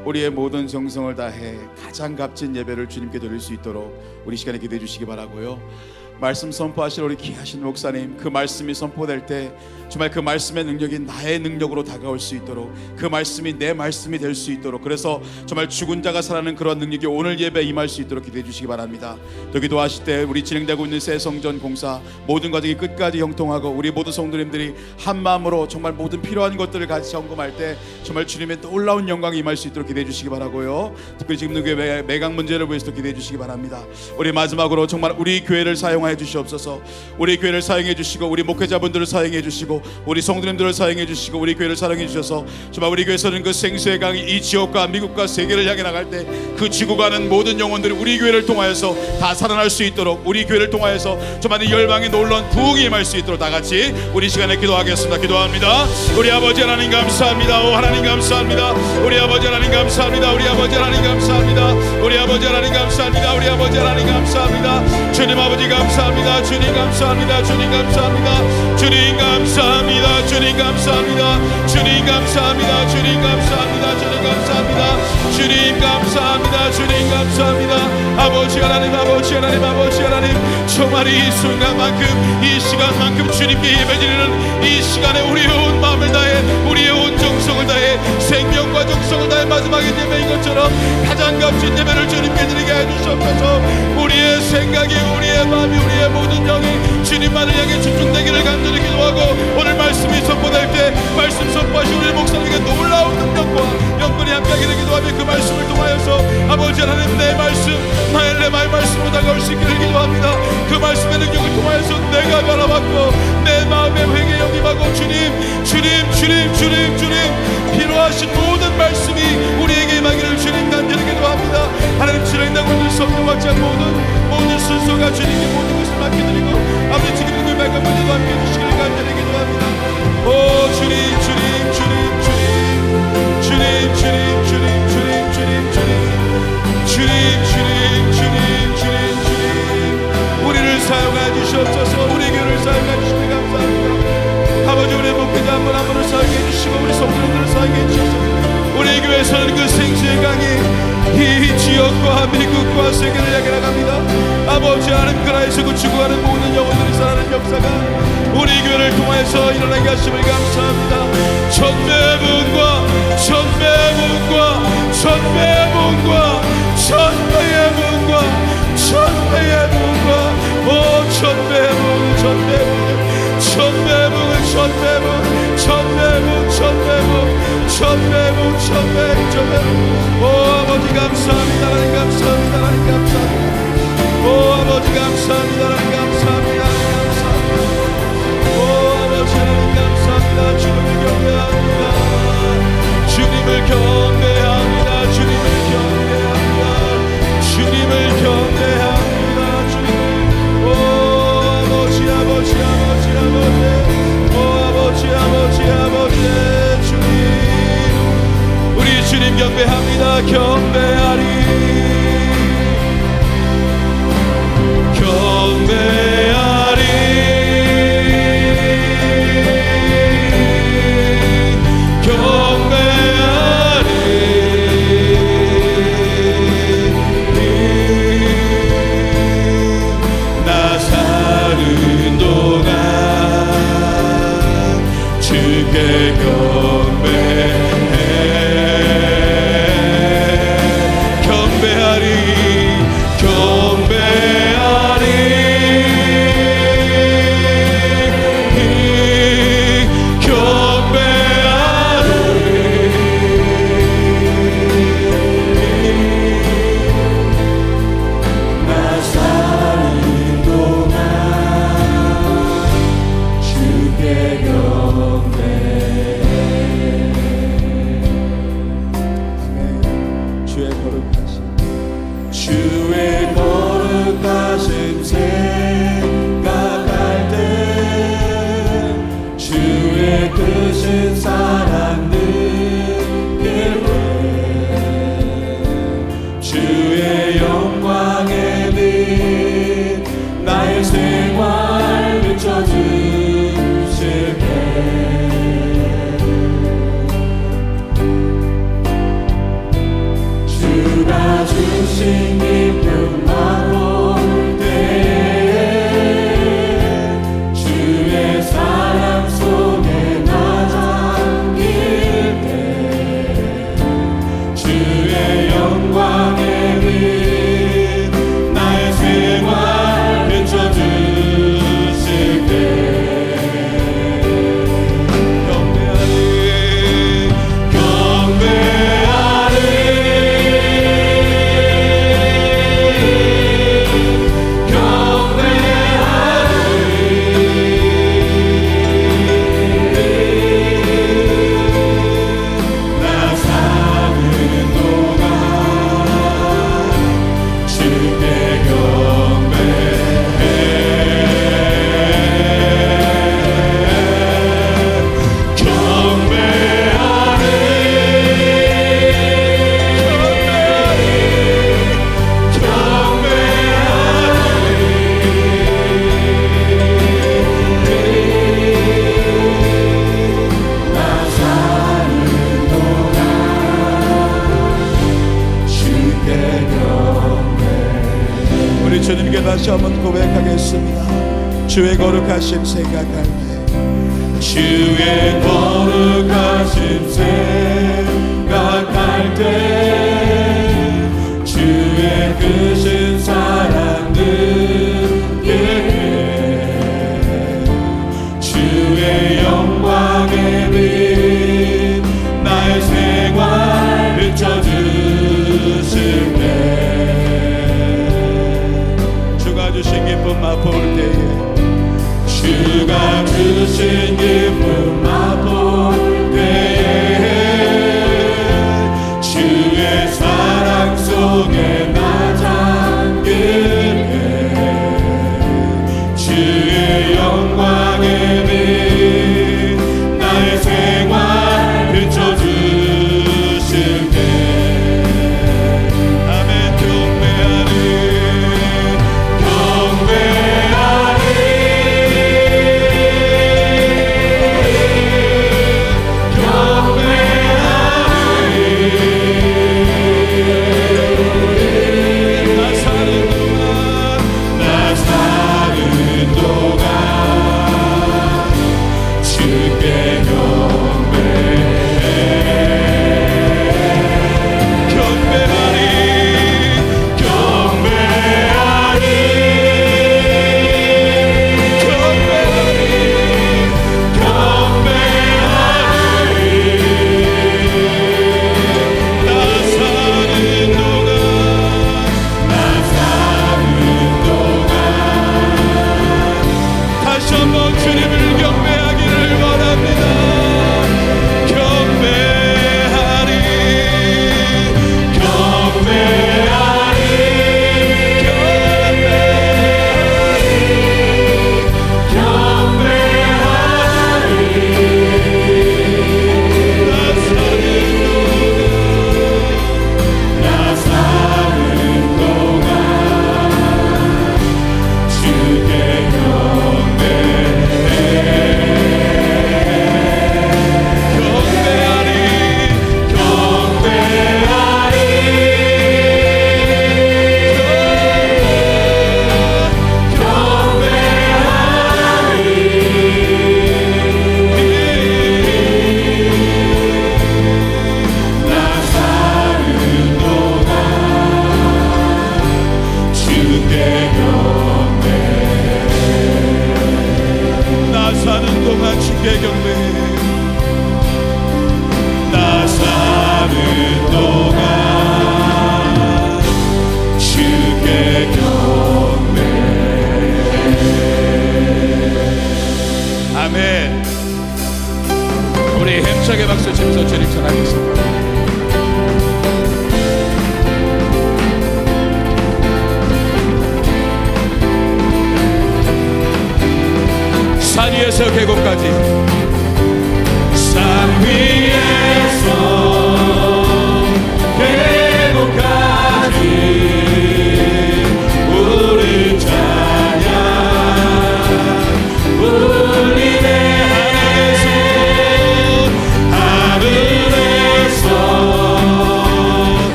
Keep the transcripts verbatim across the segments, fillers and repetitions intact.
우리의 모든 정성을 다해 가장 값진 예배를 주님께 드릴 수 있도록 우리 시간에 기도해 주시기 바라고요. 말씀 선포하실 우리 귀하신 목사님, 그 말씀이 선포될 때 정말 그 말씀의 능력이 나의 능력으로 다가올 수 있도록, 그 말씀이 내 말씀이 될 수 있도록, 그래서 정말 죽은 자가 살아나는 그런 능력이 오늘 예배에 임할 수 있도록 기도해 주시기 바랍니다. 또 기도하실 때 우리 진행되고 있는 새 성전 공사 모든 과정이 끝까지 형통하고 우리 모든 성도님들이 한 마음으로 정말 모든 필요한 것들을 같이 점검할 때 정말 주님의 놀라운 영광이 임할 수 있도록 기도해 주시기 바라고요. 특별히 지금 교회 매각 문제를 위해서도 기도해 주시기 바랍니다. 우리 마지막으로 정말 우리 교회를 사용하여 주시옵소서. 우리 교회를 사용해 주시고 우리 목회자분들을 사용해 주시고 우리 성도님들을 사용해 주시고 우리 교회를 사랑해 주셔서 정말 우리 교회에서는 그 생수의 강이 이 지역과 미국과 세계를 향해 나갈 때 그 지구 가는 모든 영혼들이 우리 교회를 통하여서 다 살아날 수 있도록, 우리 교회를 통하여서 정말 이 열방의 놀라운 부흥이 임할 수 있도록 다 같이 우리 시간에 기도하겠습니다. 기도합니다. 우리 아버지 하나님 감사합니다. 오 하나님 감사합니다. 우리 아버지 하나님 감사합니다. 우리 아버지 하나님 감사합니다. 우리 아버지 하나님 감사합니다. 우리 아버지 하나님 감사합니다. 주님 아버지 감사합니다. 주님 감사합니다. 주님 감사합니다. 주님 감사합니다. 주님 감사합니다. 주님 감사합니다. 주님 감사합니다. 주님 감사합니다. 주님 감사합니다. 주님 감사합니다. 아버지 하나님, 아버지 하나님, 아버지 하나님, 정말 이 순간만큼, 이 시간만큼 주님께 예배드리는 이 시간에 우리의 온 마음을 다해, 우리의 온 정성을 다해, 생명과 정성을 다해 마지막에 예배인 것처럼 가장 값진 예배를 주님께 드리게 해주시옵소서. 우리의 생각이, 우리의 마음이, 우리의 모든 영이 주님만을 향해 집중되기를 간절히 기도하고, 오늘 말씀이 선포될 때 말씀 선포하신 우리 목사님에게 놀라운 능력과 영권이 함께하기를 기도하며 그 말씀을 통하여서 아버지 하나님, 내 말씀, 나의 레마의 말씀으로 다가올 수 있기를 기도합니다. 그 말씀의 능력을 통하여서 내가 바라봤고 내 마음의 회개 영입하고 주님, 주님, 주님, 주님, 주님, 필요하신 모든 말씀이 우리에게 임하기를 주님 간절히 기도합니다. 하나님, 진행되고 있는 성령학자 모든 모든 순서가 주님께 모든 것을 맡겨드리고 아버지 지금 그 말씀 먼저도 함께해 주시기를 간절히 기도합니다. 오 주님, 주님, 주님, 주님, 주님, 주님, 주님, 주님, 주님, 주님, 주님, 주님, 주님, 주님, 주님, 우리를 사용해 주시옵소서. 우리 교회를 사용해 주시기 감사합니다. 아버지, 우리 목회자 한 분 한 분을 사용해 주시고 우리 성도들을 사용해 주셔서 우리 교회에서는 그 생수의 강이 이 지역과 미국과 세계를 향해 나갑니다. 아버지 하나님, 그라에서 그 죽어가는 모든 영혼들이 살아나는 역사가 우리 교회를 통해서 일어나게 하심을 감사합니다. 천배분과 천배분과 천배분과 천배의 분과 천배의 분과 오 천배분, 천배분, 천배분, 천배분, 천배분, 천배분, 천배분, 천배분, 천배분. 오 아버지 감사합니다. 하나님 감사합니다. 하나님 감사합니다. 오 아버지 감사합니다. 하나님 감사합니다. 하나님 감사합니다. 오 아버지 하나님 감사합니다. 주님을 경배합니다. 주님을 경배합니다. 주님을 경배합니다. 주님을 경배합니다. 주님을. 오 아버지, 아버지, 아버지, 아버지, 오 아버지, 아버지, 아버지, 주님, 우리 주님 경배합니다. 경배하리, 경배하리, 경배하리. 나 사는 동안 주께 경배해, 경배하리, 경배하리, 주가 주신 기쁨 맛볼 때에 주의 사랑 속에 나 잠길 때 주의 영광의 빛 나의 생활 비춰주실 때 주님께 다시 한번 고백하겠습니다. 주의 거룩하심 생각할 때 주의 거룩하심 생각할 때 주의 크신 사랑 느끼게 주의 영광의 빛 나의 생활 비춰주실 때 주신 기쁨 맛볼 때에 주가 주신 기쁨 맛볼 때에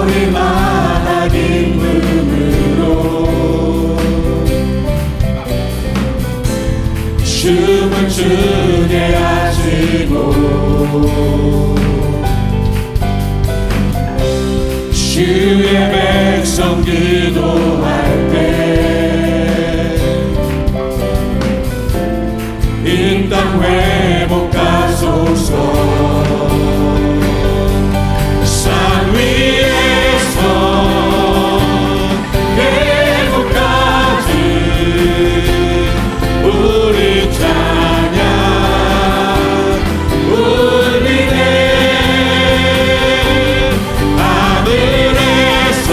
버릴만한 기쁨으로 춤을 추게 하시고 주의 백성 기도할 때 이 땅 회복하소서. 산 위에서 계곡까지 우리 찬양 울리네. 하늘에서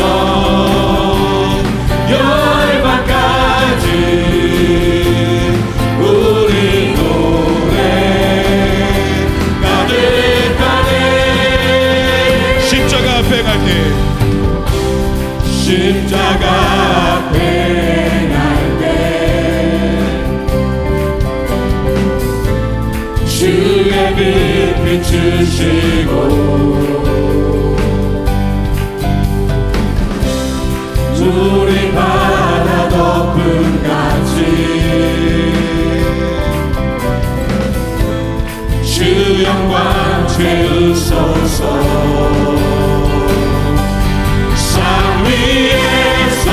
열방까지 우리 노래 가득하네. 십자가 앞에 갈 때 십자가 앞에 날 때 주의 빛 비추시고 우리 바다 덮은 같이 주 영광 채우소서. 산 위에서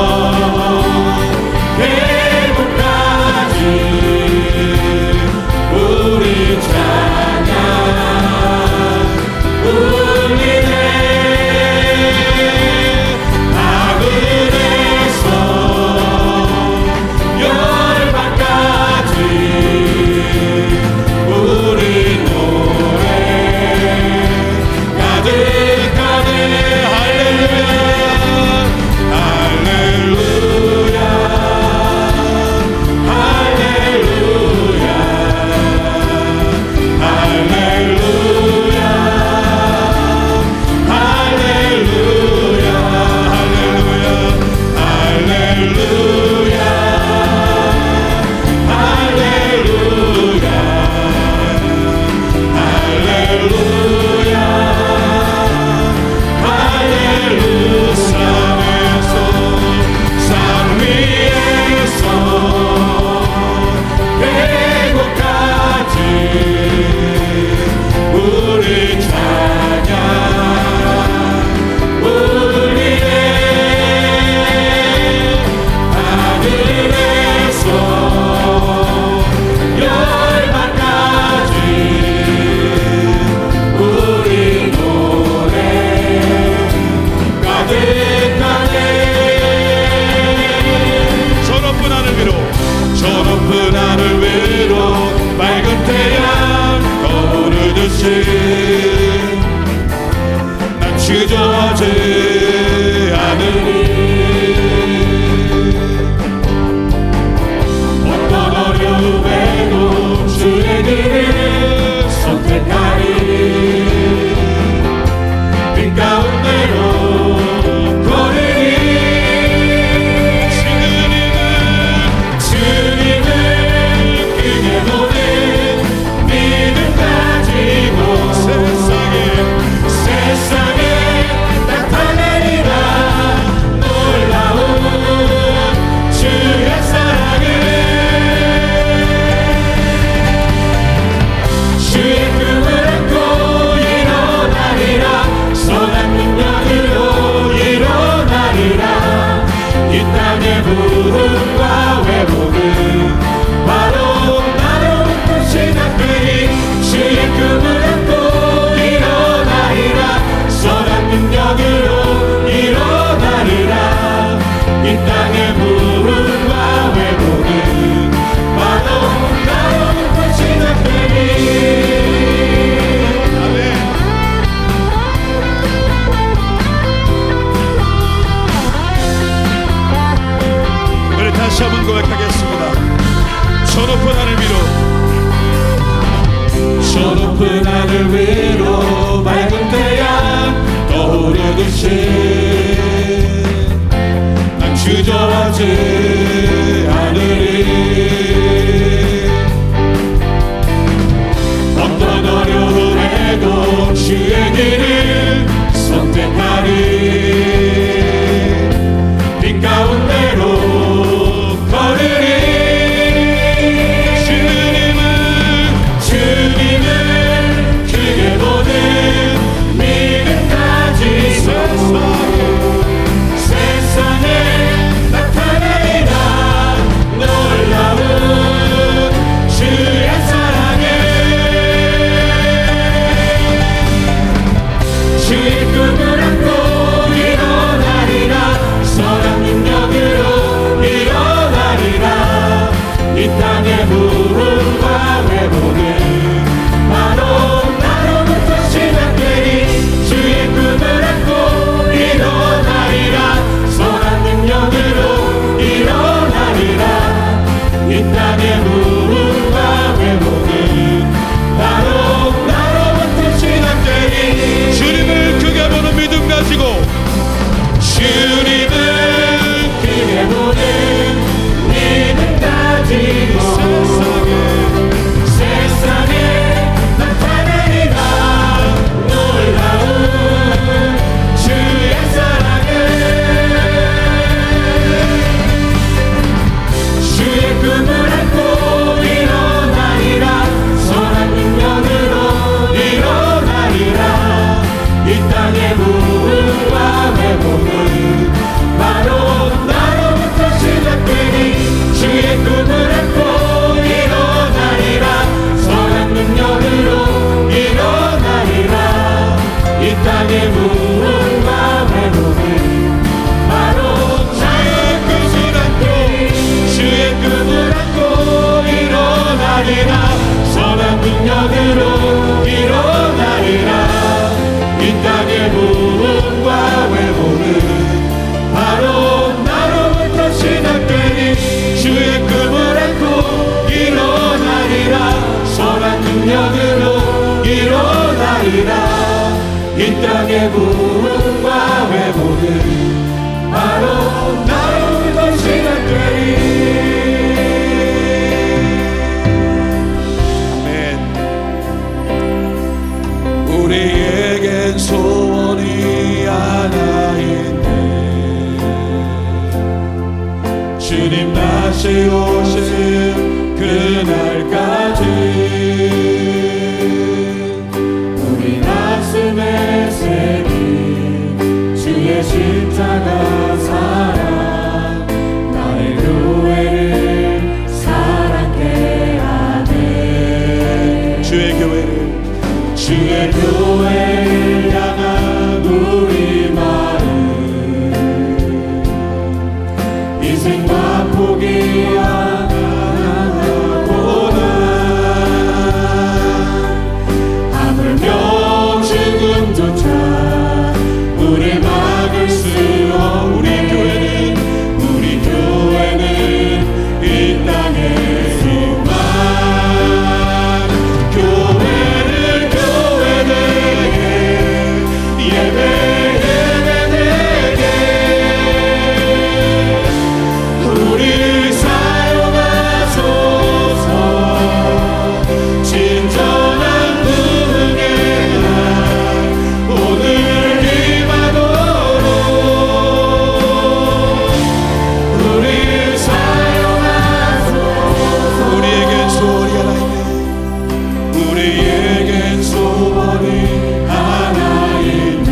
계곡까지 우리 찬양 울리네. 하늘에서 열방까지 우리 노래 가득하네. 할렐루야 할렐루야 할렐루야 할렐루야 할렐루야 할렐루야 난 주저하지 않으니 어떤 어려움에도 주의 길을 선택하리. 빛 가운데로 걸으니 주님은 크게 보는 믿음 가지고 세상에 나타나 일어나리 빛 가운데로 걸으리 주님을 주님을 크게 보는 믿음 가지고 세상에 나타내리라 놀라운 주의 사랑에 주의 꿈을 안고 일어나리라 선한 능력으로 일어나리라 이 땅의 부흥과 회복은 바로 나로부터 시작되리 주의 꿈을 안고 일어나리라 선한 능력으로 일어나리라 이 땅의 부흥과 회복은 바로 나로부터 시작되리 주님을 크게 보는 믿음 가지고 주님을 크게 보는 믿음 가지고 세상에 세상에 나타내리라 놀라운 주의 사랑을 주의 꿈을 안고 일어나리라 선한 능력으로 일어나리라 이 땅의 부흥과 회복은 바로 나로부터 시작되니 주의 꿈을 안고 일어나리라 선한 능력으로 일어나리라 이 땅의 부흥과 회복은 바로 나의 꿈을 안고 주의 꿈을 안고 일어나리라 선한 능력으로 일어나리라 이 땅의 부흥과 회복은 바로 나로부터 시작되니 주의 꿈을 안고 일어나리라 선한 능력으로 일어나리라 이 땅의 부흥과 회복은 바로 나로부터 시작되니 우리에겐 소원이 하나 있네 주님 다시 오실 그날까지 우리 가슴에 새긴 주의 십자가 사랑 나의 교회를 사랑케 하네 주의 교회를 주의 교회를 향한 우리 마음 인생과 포기와 하나보다 하물며 죽음조차 우리 막을 수 없네 우리 교회는 우리 교회는 이 땅의 희망 교회를 교회되게 예배 예배되게 우리 사용하소서 진정한 부흥의 날 오늘 임하도록 우리 사용하소서 우리에겐 소원이 하나 있네 우리에겐 소원이 하나 있네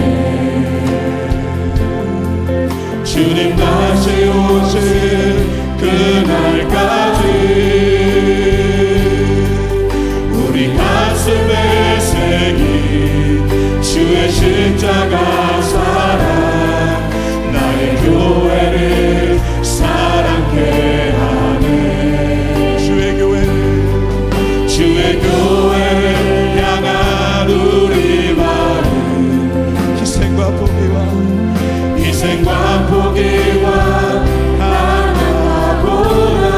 주님 다시 오실 그날까지 우리 가슴에 새긴 주의 십자가 사랑 나의 교회를 사랑케 하네 주의 교회를 주의 교회를 향한 우리 마음 희생과 포기와 희생과 포기와 하나보다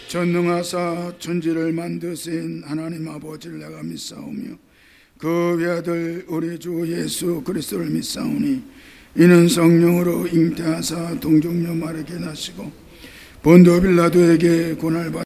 전능하사 천지를 만드신 하나님 아버지를 내가 믿사오며 그 외아들 우리 주 예수 그리스도를 믿사오니 이는 성령으로 잉태하사 동정녀 마리아에게 나시고 본도 빌라도에게 고난을 받